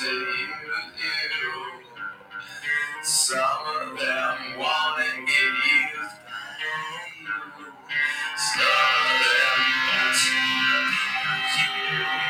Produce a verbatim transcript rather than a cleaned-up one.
to use you. Some of them wanna get used by you. Some of them want to use you.